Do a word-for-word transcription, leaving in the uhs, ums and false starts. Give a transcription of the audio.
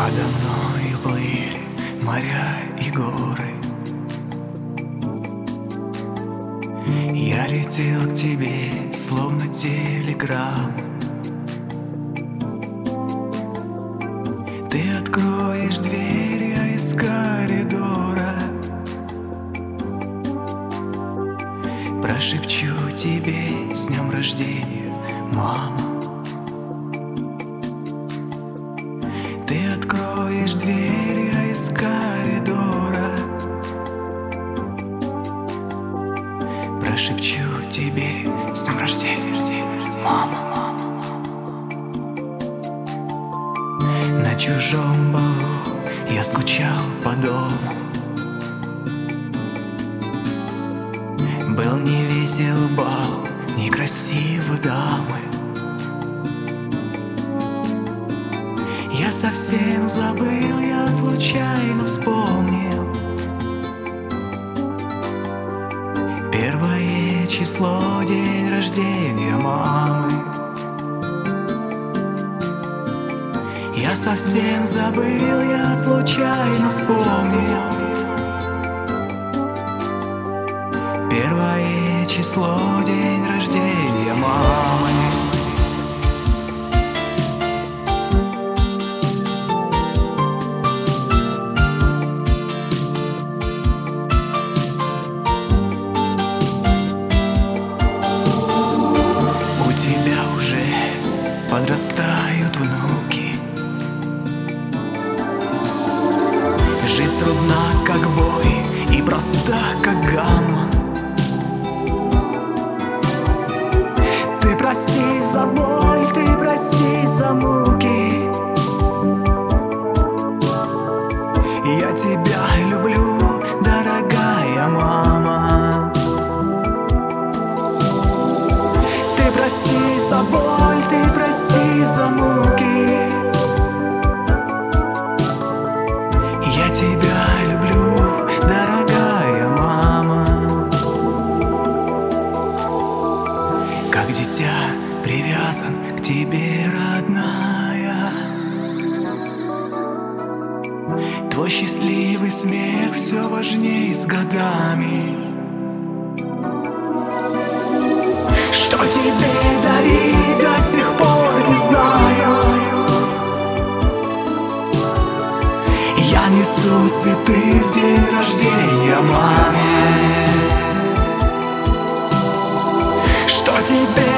Подо мною плыли моря и горы. Я летел к тебе, словно телеграмма. Ты откроешь дверь, я из коридора прошепчу тебе с днем рождения, мама. Ты откроешь дверь, я из коридора прошепчу тебе с днем рождения, мама. На чужом балу я скучал по дому. Был не весел бал, некрасивы дамы. Я совсем забыл, я случайно вспомнил первое число, день рождения мамы. Я совсем забыл, я случайно вспомнил первое число, день рождения мамы. У тебя уже подрастают внуки. Жизнь трудна, как бой, и проста, как гамма. Ты прости за боль, ты прости за муки. Я тебя люблю, дорогая мама. Ты прости за боль, ты прости за муки. Я тебя люблю, дорогая мама. Как дитя привязан к тебе, родная. Твой счастливый смех все важней с годами. Что тебе дарить, до сих пор не знаю. Я несу цветы в день рождения маме. Что тебе